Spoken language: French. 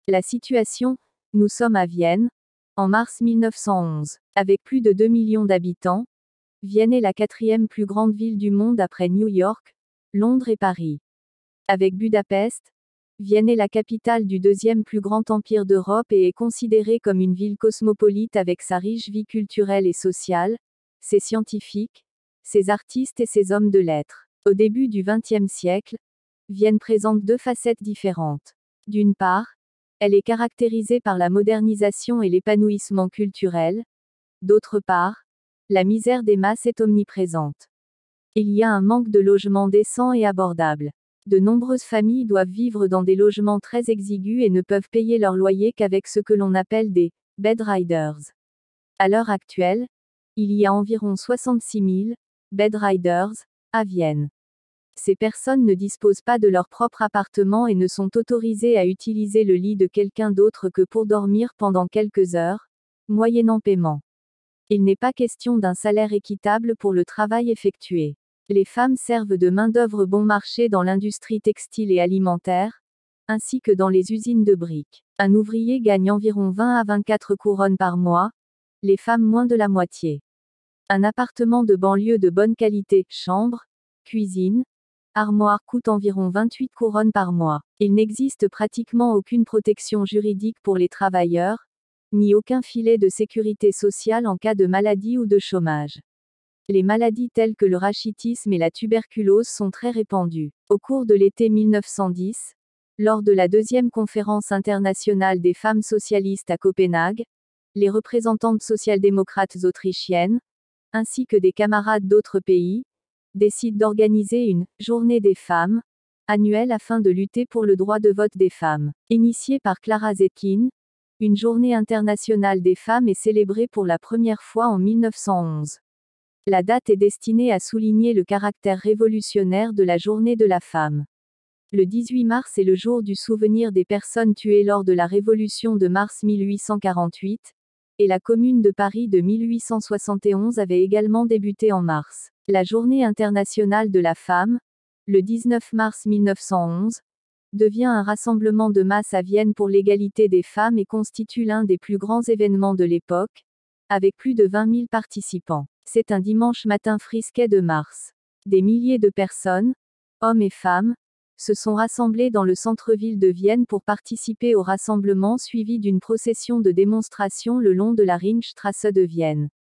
La situation, nous sommes à Vienne, en mars 1911. Avec plus de 2 millions d'habitants, Vienne est la quatrième plus grande ville du monde après New York, Londres et Paris. Avec Budapest, Vienne est la capitale du deuxième plus grand empire d'Europe et est considérée comme une ville cosmopolite avec sa riche vie culturelle et sociale, ses scientifiques, ses artistes et ses hommes de lettres. Au début du XXe siècle, Vienne présente deux facettes différentes. D'une part, elle est caractérisée par la modernisation et l'épanouissement culturel. D'autre part, la misère des masses est omniprésente. Il y a un manque de logements décents et abordables. De nombreuses familles doivent vivre dans des logements très exigus et ne peuvent payer leur loyer qu'avec ce que l'on appelle des bedriders. À l'heure actuelle, il y a environ 66 000 bedriders à Vienne. Ces personnes ne disposent pas de leur propre appartement et ne sont autorisées à utiliser le lit de quelqu'un d'autre que pour dormir pendant quelques heures, moyennant paiement. Il n'est pas question d'un salaire équitable pour le travail effectué. Les femmes servent de main-d'œuvre bon marché dans l'industrie textile et alimentaire, ainsi que dans les usines de briques. Un ouvrier gagne environ 20 à 24 couronnes par mois, les femmes moins de la moitié. Un appartement de banlieue de bonne qualité, chambre, cuisine, armoire coûte environ 28 couronnes par mois. Il n'existe pratiquement aucune protection juridique pour les travailleurs, ni aucun filet de sécurité sociale en cas de maladie ou de chômage. Les maladies telles que le rachitisme et la tuberculose sont très répandues. Au cours de l'été 1910, lors de la deuxième conférence internationale des femmes socialistes à Copenhague, les représentantes social-démocrates autrichiennes, ainsi que des camarades d'autres pays, décident d'organiser une journée des femmes annuelle afin de lutter pour le droit de vote des femmes. Initiée par Clara Zetkin, une journée internationale des femmes est célébrée pour la première fois en 1911. La date est destinée à souligner le caractère révolutionnaire de la journée de la femme. Le 18 mars est le jour du souvenir des personnes tuées lors de la Révolution de mars 1848, et la Commune de Paris de 1871 avait également débuté en mars. La Journée internationale de la femme, le 19 mars 1911, devient un rassemblement de masse à Vienne pour l'égalité des femmes et constitue l'un des plus grands événements de l'époque, avec plus de 20 000 participants. C'est un dimanche matin frisquet de mars. Des milliers de personnes, hommes et femmes, se sont rassemblés dans le centre-ville de Vienne pour participer au rassemblement suivi d'une procession de démonstration le long de la Ringstraße de Vienne.